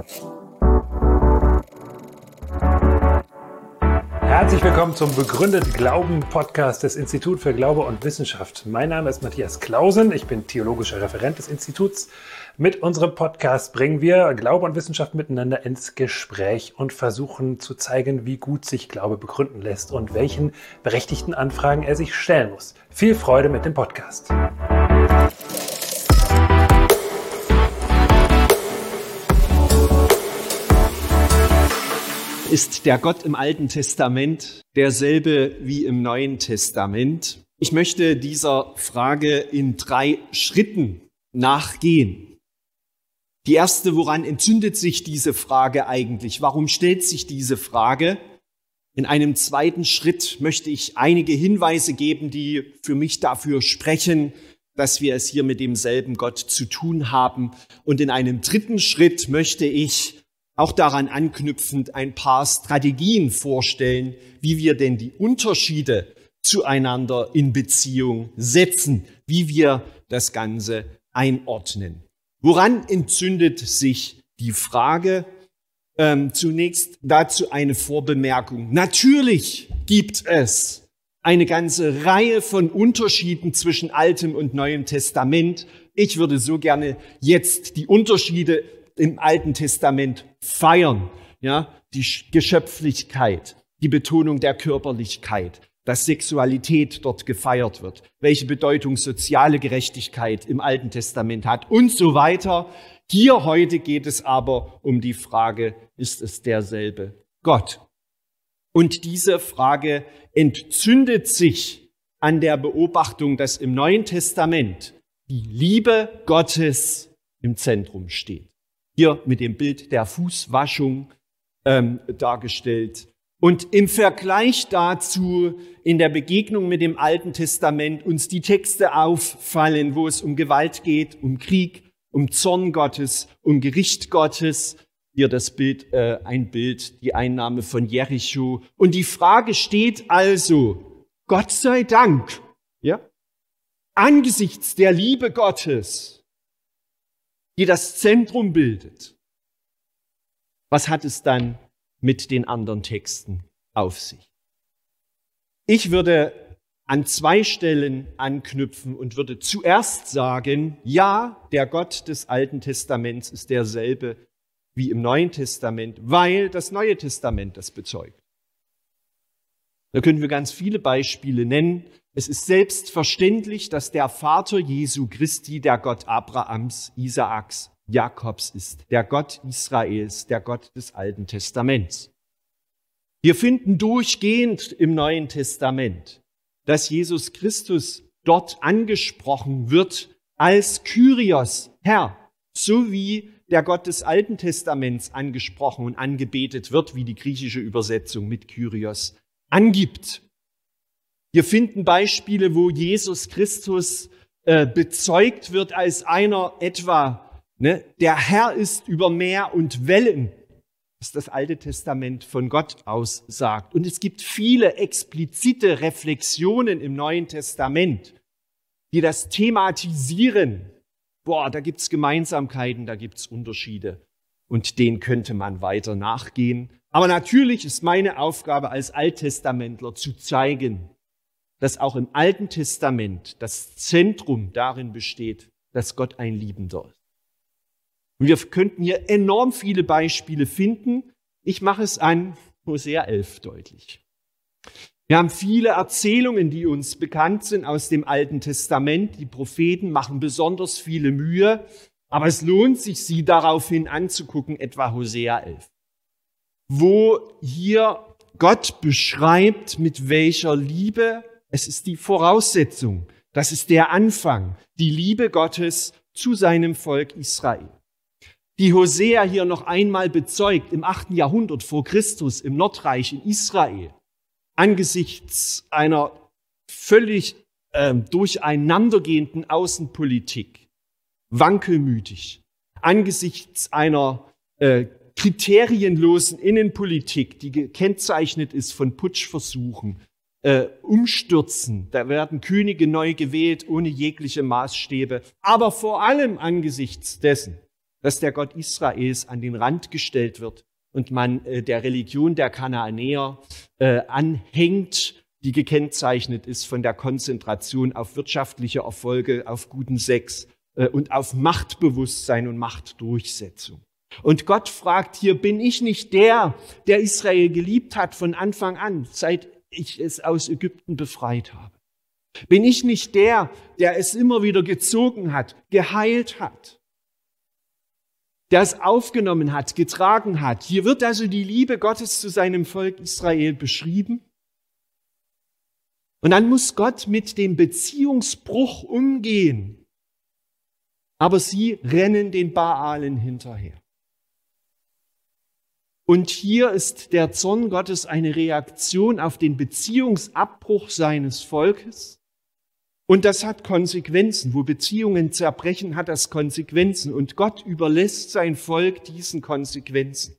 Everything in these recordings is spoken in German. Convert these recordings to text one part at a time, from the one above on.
Herzlich willkommen zum Begründet Glauben Podcast des Instituts für Glaube und Wissenschaft. Mein Name ist Matthias Clausen, ich bin theologischer Referent des Instituts. Mit unserem Podcast bringen wir Glaube und Wissenschaft miteinander ins Gespräch und versuchen zu zeigen, wie gut sich Glaube begründen lässt und welchen berechtigten Anfragen er sich stellen muss. Viel Freude mit dem Podcast. Ist der Gott im Alten Testament derselbe wie im Neuen Testament? Ich möchte dieser Frage in 3 Schritten nachgehen. Die erste, woran entzündet sich diese Frage eigentlich? Warum stellt sich diese Frage? In einem zweiten Schritt möchte ich einige Hinweise geben, die für mich dafür sprechen, dass wir es hier mit demselben Gott zu tun haben. Und in einem dritten Schritt möchte ich auch daran anknüpfend ein paar Strategien vorstellen, wie wir denn die Unterschiede zueinander in Beziehung setzen, wie wir das Ganze einordnen. Woran entzündet sich die Frage? Zunächst dazu eine Vorbemerkung. Natürlich gibt es eine ganze Reihe von Unterschieden zwischen Altem und Neuem Testament. Ich würde so gerne jetzt die Unterschiede im Alten Testament feiern. Ja, die Geschöpflichkeit, die Betonung der Körperlichkeit, dass Sexualität dort gefeiert wird, welche Bedeutung soziale Gerechtigkeit im Alten Testament hat und so weiter. Hier heute geht es aber um die Frage, ist es derselbe Gott? Und diese Frage entzündet sich an der Beobachtung, dass im Neuen Testament die Liebe Gottes im Zentrum steht. Hier mit dem Bild der Fußwaschung dargestellt. Und im Vergleich dazu, in der Begegnung mit dem Alten Testament, uns die Texte auffallen, wo es um Gewalt geht, um Krieg, um Zorn Gottes, um Gericht Gottes. Hier das Bild, die Einnahme von Jericho. Und die Frage steht also, Gott sei Dank, ja, angesichts der Liebe Gottes, die das Zentrum bildet, was hat es dann mit den anderen Texten auf sich? Ich würde an 2 Stellen anknüpfen und würde zuerst sagen, ja, der Gott des Alten Testaments ist derselbe wie im Neuen Testament, weil das Neue Testament das bezeugt. Da können wir ganz viele Beispiele nennen. Es ist selbstverständlich, dass der Vater Jesu Christi der Gott Abrahams, Isaaks, Jakobs ist, der Gott Israels, der Gott des Alten Testaments. Wir finden durchgehend im Neuen Testament, dass Jesus Christus dort angesprochen wird als Kyrios, Herr, so wie der Gott des Alten Testaments angesprochen und angebetet wird, wie die griechische Übersetzung mit Kyrios angibt. Wir finden Beispiele, wo Jesus Christus bezeugt wird als einer etwa, der Herr ist über Meer und Wellen, was das Alte Testament von Gott aus sagt. Und es gibt viele explizite Reflexionen im Neuen Testament, die das thematisieren. Da gibt's Gemeinsamkeiten, da gibt's Unterschiede. Und denen könnte man weiter nachgehen. Aber natürlich ist meine Aufgabe als Alttestamentler zu zeigen, dass auch im Alten Testament das Zentrum darin besteht, dass Gott ein Liebender ist. Und wir könnten hier enorm viele Beispiele finden. Ich mache es an Hosea 11 deutlich. Wir haben viele Erzählungen, die uns bekannt sind aus dem Alten Testament. Die Propheten machen besonders viele Mühe, aber es lohnt sich, sie daraufhin anzugucken, etwa Hosea 11, wo hier Gott beschreibt, mit welcher Liebe, es ist die Voraussetzung, das ist der Anfang, die Liebe Gottes zu seinem Volk Israel. Die Hosea hier noch einmal bezeugt im 8. Jahrhundert vor Christus im Nordreich in Israel, angesichts einer völlig durcheinandergehenden Außenpolitik, wankelmütig, angesichts einer kriterienlosen Innenpolitik, die gekennzeichnet ist von Putschversuchen, Umstürzen, da werden Könige neu gewählt ohne jegliche Maßstäbe, aber vor allem angesichts dessen, dass der Gott Israels an den Rand gestellt wird und man der Religion der Kanaanäer anhängt, die gekennzeichnet ist von der Konzentration auf wirtschaftliche Erfolge, auf guten Sex und auf Machtbewusstsein und Machtdurchsetzung. Und Gott fragt hier, bin ich nicht der Israel geliebt hat von Anfang an, seit ich es aus Ägypten befreit habe? Bin ich nicht der es immer wieder gezogen hat, geheilt hat, der es aufgenommen hat, getragen hat? Hier wird also die Liebe Gottes zu seinem Volk Israel beschrieben. Und dann muss Gott mit dem Beziehungsbruch umgehen. Aber sie rennen den Baalen hinterher. Und hier ist der Zorn Gottes eine Reaktion auf den Beziehungsabbruch seines Volkes. Und das hat Konsequenzen. Wo Beziehungen zerbrechen, hat das Konsequenzen. Und Gott überlässt sein Volk diesen Konsequenzen.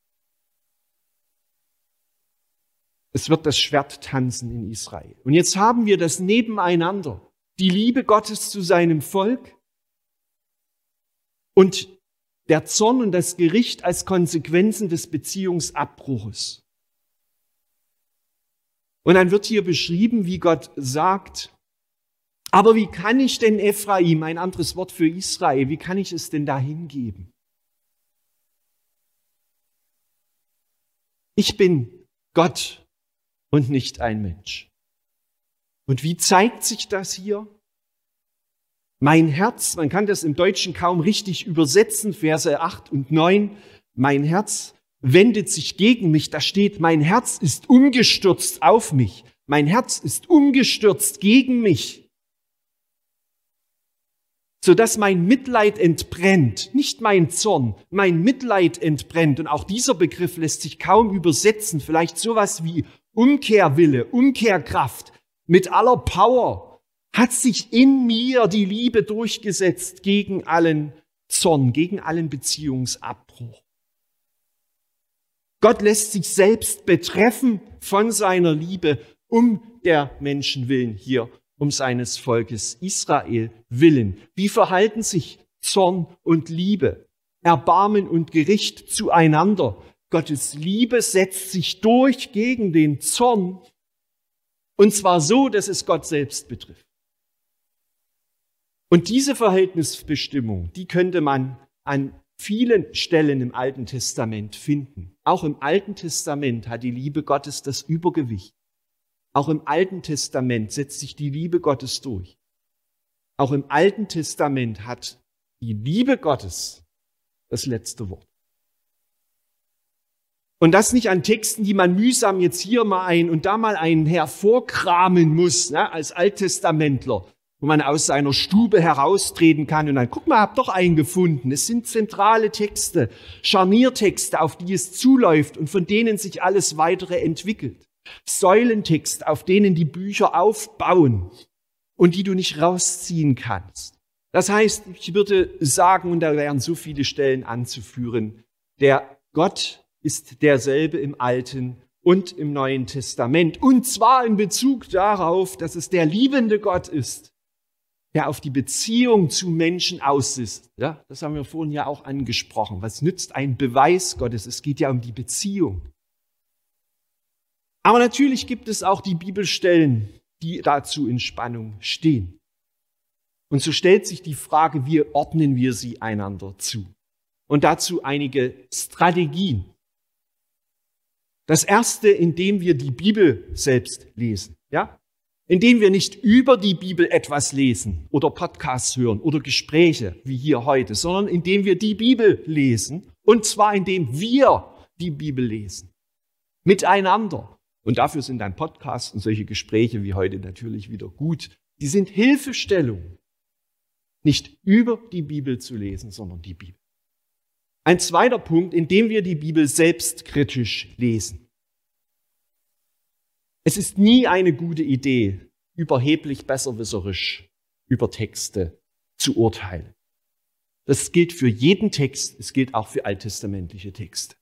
Es wird das Schwert tanzen in Israel. Und jetzt haben wir das Nebeneinander. Die Liebe Gottes zu seinem Volk und der Zorn und das Gericht als Konsequenzen des Beziehungsabbruches. Und dann wird hier beschrieben, wie Gott sagt, aber wie kann ich denn Ephraim, ein anderes Wort für Israel, wie kann ich es denn da hingeben? Ich bin Gott und nicht ein Mensch. Und wie zeigt sich das hier? Mein Herz, man kann das im Deutschen kaum richtig übersetzen, Verse 8 und 9, mein Herz wendet sich gegen mich, da steht, mein Herz ist umgestürzt auf mich, mein Herz ist umgestürzt gegen mich, sodass mein Mitleid entbrennt, nicht mein Zorn, mein Mitleid entbrennt. Und auch dieser Begriff lässt sich kaum übersetzen, vielleicht sowas wie Umkehrwille, Umkehrkraft, mit aller Power. Hat sich in mir die Liebe durchgesetzt gegen allen Zorn, gegen allen Beziehungsabbruch. Gott lässt sich selbst betreffen von seiner Liebe um der Menschen willen hier, um seines Volkes Israel willen. Wie verhalten sich Zorn und Liebe, Erbarmen und Gericht zueinander? Gottes Liebe setzt sich durch gegen den Zorn, und zwar so, dass es Gott selbst betrifft. Und diese Verhältnisbestimmung, die könnte man an vielen Stellen im Alten Testament finden. Auch im Alten Testament hat die Liebe Gottes das Übergewicht. Auch im Alten Testament setzt sich die Liebe Gottes durch. Auch im Alten Testament hat die Liebe Gottes das letzte Wort. Und das nicht an Texten, die man mühsam jetzt hier mal ein und da mal einen hervorkramen muss, ne, als Alttestamentler, wo man aus seiner Stube heraustreten kann und dann, guck mal, hab doch einen gefunden. Es sind zentrale Texte, Scharniertexte, auf die es zuläuft und von denen sich alles weitere entwickelt. Säulentexte, auf denen die Bücher aufbauen und die du nicht rausziehen kannst. Das heißt, ich würde sagen, und da wären so viele Stellen anzuführen, der Gott ist derselbe im Alten und im Neuen Testament. Und zwar in Bezug darauf, dass es der liebende Gott ist, der auf die Beziehung zu Menschen aus ist. Ja, das haben wir vorhin ja auch angesprochen. Was nützt ein Beweis Gottes? Es geht ja um die Beziehung. Aber natürlich gibt es auch die Bibelstellen, die dazu in Spannung stehen. Und so stellt sich die Frage, wie ordnen wir sie einander zu? Und dazu einige Strategien. Das erste, indem wir die Bibel selbst lesen. Ja? Indem wir nicht über die Bibel etwas lesen oder Podcasts hören oder Gespräche wie hier heute, sondern indem wir die Bibel lesen, und zwar indem wir die Bibel lesen. Miteinander. Und dafür sind dann Podcasts und solche Gespräche wie heute natürlich wieder gut. Die sind Hilfestellung, nicht über die Bibel zu lesen, sondern die Bibel. Ein zweiter Punkt, indem wir die Bibel selbstkritisch lesen. Es ist nie eine gute Idee, überheblich besserwisserisch über Texte zu urteilen. Das gilt für jeden Text, es gilt auch für alttestamentliche Texte.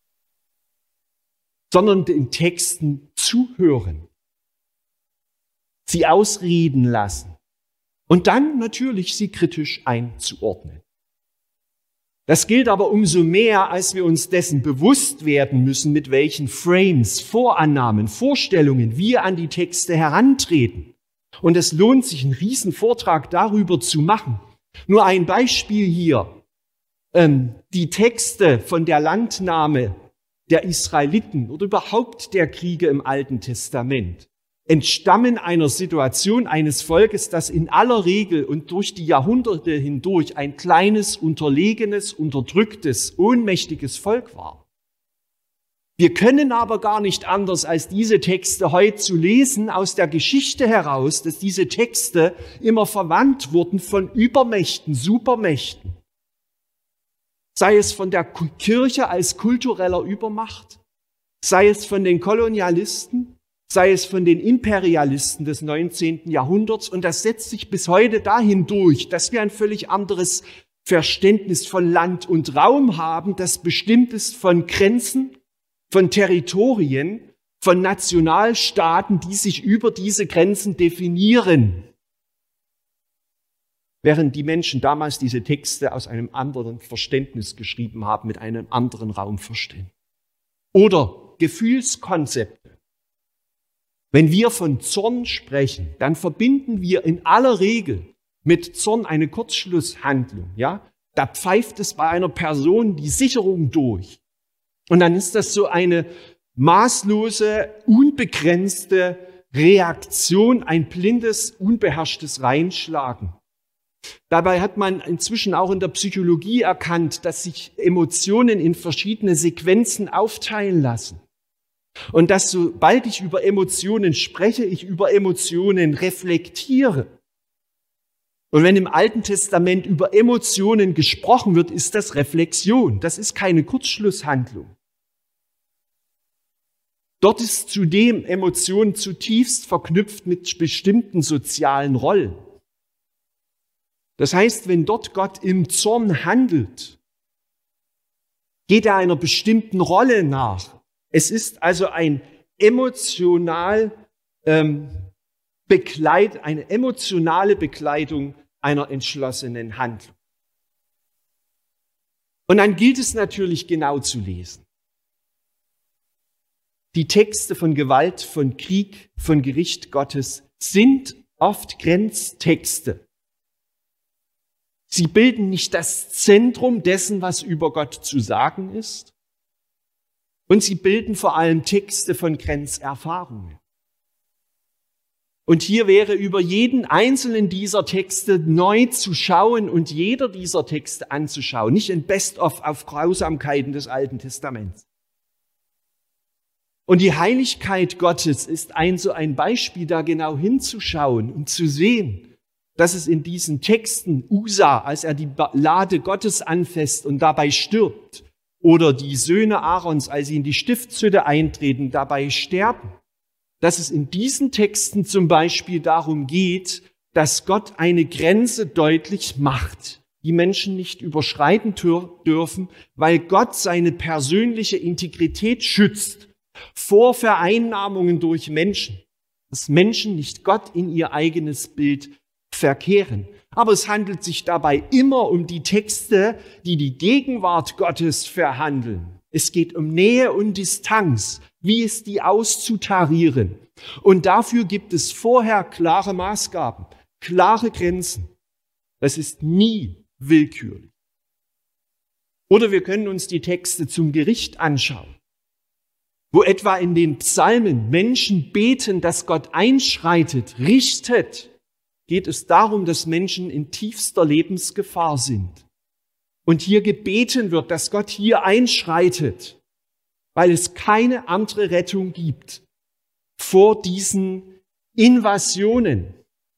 Sondern den Texten zuhören, sie ausreden lassen und dann natürlich sie kritisch einzuordnen. Das gilt aber umso mehr, als wir uns dessen bewusst werden müssen, mit welchen Frames, Vorannahmen, Vorstellungen wir an die Texte herantreten. Und es lohnt sich, einen riesen Vortrag darüber zu machen. Nur ein Beispiel hier. Die Texte von der Landnahme der Israeliten oder überhaupt der Kriege im Alten Testament entstammen einer Situation eines Volkes, das in aller Regel und durch die Jahrhunderte hindurch ein kleines, unterlegenes, unterdrücktes, ohnmächtiges Volk war. Wir können aber gar nicht anders, als diese Texte heute zu lesen, aus der Geschichte heraus, dass diese Texte immer verwandt wurden von Übermächten, Supermächten. Sei es von der Kirche als kultureller Übermacht, sei es von den Kolonialisten, sei es von den Imperialisten des 19. Jahrhunderts. Und das setzt sich bis heute dahin durch, dass wir ein völlig anderes Verständnis von Land und Raum haben, das bestimmt ist von Grenzen, von Territorien, von Nationalstaaten, die sich über diese Grenzen definieren. Während die Menschen damals diese Texte aus einem anderen Verständnis geschrieben haben, mit einem anderen Raumverständnis. Oder Gefühlskonzepte. Wenn wir von Zorn sprechen, dann verbinden wir in aller Regel mit Zorn eine Kurzschlusshandlung. Ja? Da pfeift es bei einer Person die Sicherung durch. Und dann ist das so eine maßlose, unbegrenzte Reaktion, ein blindes, unbeherrschtes Reinschlagen. Dabei hat man inzwischen auch in der Psychologie erkannt, dass sich Emotionen in verschiedene Sequenzen aufteilen lassen. Und dass sobald ich über Emotionen spreche, ich über Emotionen reflektiere. Und wenn im Alten Testament über Emotionen gesprochen wird, ist das Reflexion. Das ist keine Kurzschlusshandlung. Dort ist zudem Emotion zutiefst verknüpft mit bestimmten sozialen Rollen. Das heißt, wenn dort Gott im Zorn handelt, geht er einer bestimmten Rolle nach. Es ist also eine emotionale Begleitung einer entschlossenen Handlung. Und dann gilt es natürlich genau zu lesen. Die Texte von Gewalt, von Krieg, von Gericht Gottes sind oft Grenztexte. Sie bilden nicht das Zentrum dessen, was über Gott zu sagen ist. Und sie bilden vor allem Texte von Grenzerfahrungen. Und hier wäre über jeden einzelnen dieser Texte neu zu schauen und jeder dieser Texte anzuschauen. Nicht ein Best-of auf Grausamkeiten des Alten Testaments. Und die Heiligkeit Gottes ist so ein Beispiel, da genau hinzuschauen und zu sehen, dass es in diesen Texten Usa, als er die Lade Gottes anfasst und dabei stirbt, oder die Söhne Aarons, als sie in die Stiftshütte eintreten, dabei sterben, dass es in diesen Texten zum Beispiel darum geht, dass Gott eine Grenze deutlich macht, die Menschen nicht überschreiten dürfen, weil Gott seine persönliche Integrität schützt vor Vereinnahmungen durch Menschen, dass Menschen nicht Gott in ihr eigenes Bild verkehren. Aber es handelt sich dabei immer um die Texte, die die Gegenwart Gottes verhandeln. Es geht um Nähe und Distanz. Wie ist die auszutarieren? Und dafür gibt es vorher klare Maßgaben, klare Grenzen. Das ist nie willkürlich. Oder wir können uns die Texte zum Gericht anschauen, wo etwa in den Psalmen Menschen beten, dass Gott einschreitet, richtet. Geht es darum, dass Menschen in tiefster Lebensgefahr sind. Und hier gebeten wird, dass Gott hier einschreitet, weil es keine andere Rettung gibt vor diesen Invasionen,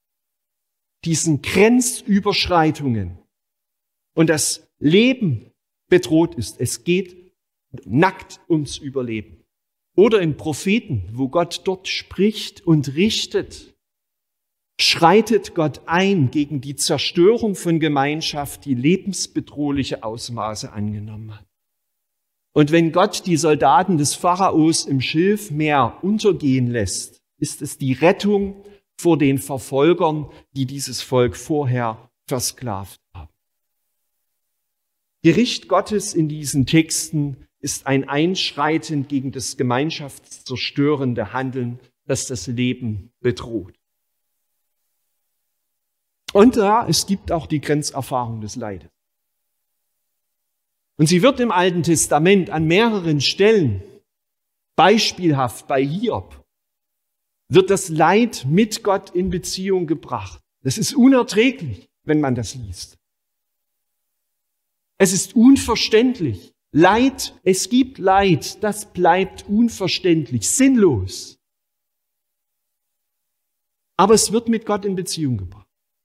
diesen Grenzüberschreitungen und das Leben bedroht ist. Es geht nackt ums Überleben. Oder in Propheten, wo Gott dort spricht und richtet, schreitet Gott ein gegen die Zerstörung von Gemeinschaft, die lebensbedrohliche Ausmaße angenommen hat. Und wenn Gott die Soldaten des Pharaos im Schilfmeer untergehen lässt, ist es die Rettung vor den Verfolgern, die dieses Volk vorher versklavt haben. Gericht Gottes in diesen Texten ist ein Einschreiten gegen das gemeinschaftszerstörende Handeln, das das Leben bedroht. Und ja, es gibt auch die Grenzerfahrung des Leides. Und sie wird im Alten Testament an mehreren Stellen, beispielhaft bei Hiob, wird das Leid mit Gott in Beziehung gebracht. Das ist unerträglich, wenn man das liest. Es ist unverständlich. Leid, es gibt Leid, das bleibt unverständlich, sinnlos. Aber es wird mit Gott in Beziehung gebracht.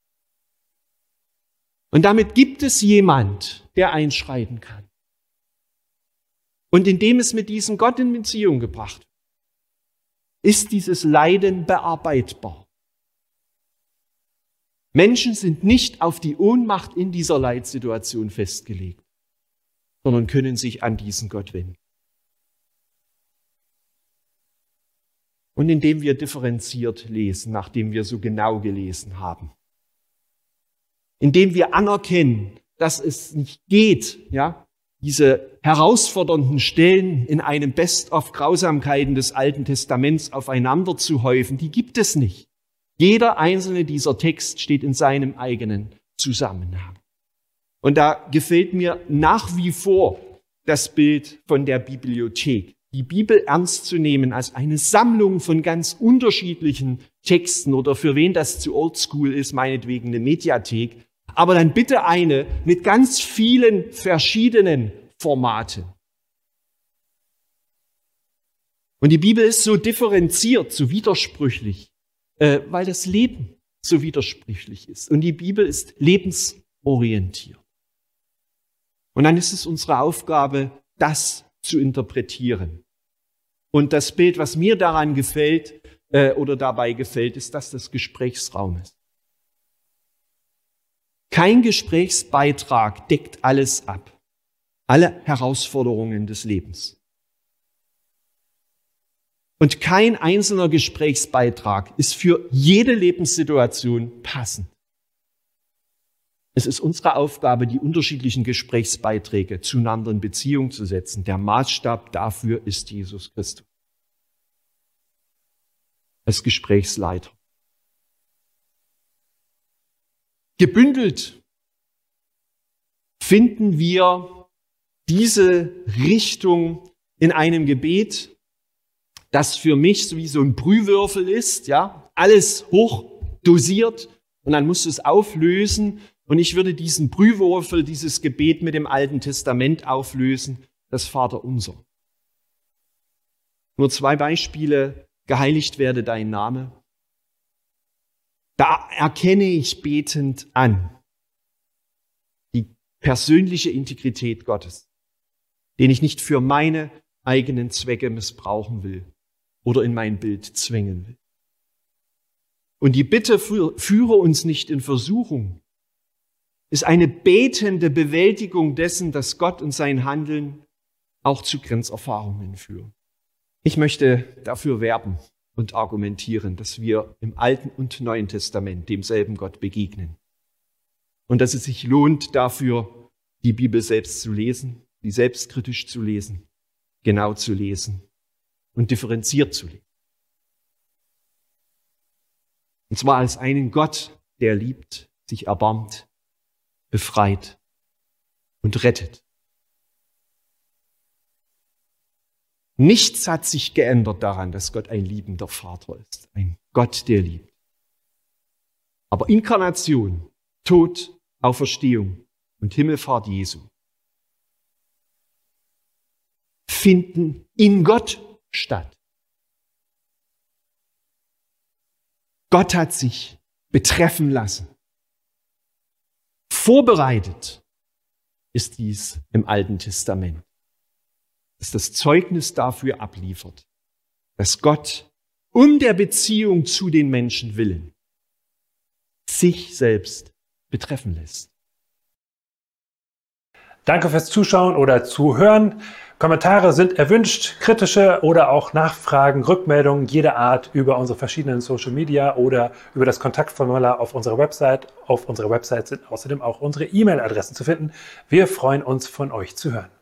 Und damit gibt es jemand, der einschreiten kann. Und indem es mit diesem Gott in Beziehung gebracht wird, ist dieses Leiden bearbeitbar. Menschen sind nicht auf die Ohnmacht in dieser Leitsituation festgelegt, sondern können sich an diesen Gott wenden. Und indem wir differenziert lesen, nachdem wir so genau gelesen haben, indem wir anerkennen, dass es nicht geht, ja, diese herausfordernden Stellen in einem Best-of Grausamkeiten des Alten Testaments aufeinander zu häufen, die gibt es nicht. Jeder einzelne dieser Text steht in seinem eigenen Zusammenhang. Und da gefällt mir nach wie vor das Bild von der Bibliothek. Die Bibel ernst zu nehmen als eine Sammlung von ganz unterschiedlichen Texten oder für wen das zu oldschool ist, meinetwegen eine Mediathek, aber dann bitte eine mit ganz vielen verschiedenen Formaten. Und die Bibel ist so differenziert, so widersprüchlich, weil das Leben so widersprüchlich ist. Und die Bibel ist lebensorientiert. Und dann ist es unsere Aufgabe, das zu interpretieren. Und das Bild, was mir daran gefällt oder dabei gefällt, ist das des Gesprächsraumes. Kein Gesprächsbeitrag deckt alles ab, alle Herausforderungen des Lebens. Und kein einzelner Gesprächsbeitrag ist für jede Lebenssituation passend. Es ist unsere Aufgabe, die unterschiedlichen Gesprächsbeiträge zueinander in Beziehung zu setzen. Der Maßstab dafür ist Jesus Christus als Gesprächsleiter. Gebündelt finden wir diese Richtung in einem Gebet, das für mich so wie so ein Brühwürfel ist, ja, alles hoch dosiert und dann musst du es auflösen. Und ich würde diesen Brühwürfel, dieses Gebet mit dem Alten Testament auflösen, das Vaterunser. Nur 2 Beispiele: Geheiligt werde dein Name. Da erkenne ich betend an die persönliche Integrität Gottes, den ich nicht für meine eigenen Zwecke missbrauchen will oder in mein Bild zwängen will. Und die Bitte, führe uns nicht in Versuchung, ist eine betende Bewältigung dessen, dass Gott und sein Handeln auch zu Grenzerfahrungen führen. Ich möchte dafür werben und argumentieren, dass wir im Alten und Neuen Testament demselben Gott begegnen. Und dass es sich lohnt, dafür die Bibel selbst zu lesen, die selbstkritisch zu lesen, genau zu lesen und differenziert zu lesen. Und zwar als einen Gott, der liebt, sich erbarmt, befreit und rettet. Nichts hat sich geändert daran, dass Gott ein liebender Vater ist, ein Gott, der liebt. Aber Inkarnation, Tod, Auferstehung und Himmelfahrt Jesu finden in Gott statt. Gott hat sich betreffen lassen. Vorbereitet ist dies im Alten Testament, das das Zeugnis dafür abliefert, dass Gott um der Beziehung zu den Menschen willen sich selbst betreffen lässt. Danke fürs Zuschauen oder Zuhören. Kommentare sind erwünscht, kritische oder auch Nachfragen, Rückmeldungen jeder Art über unsere verschiedenen Social Media oder über das Kontaktformular auf unserer Website. Auf unserer Website sind außerdem auch unsere E-Mail-Adressen zu finden. Wir freuen uns, von euch zu hören.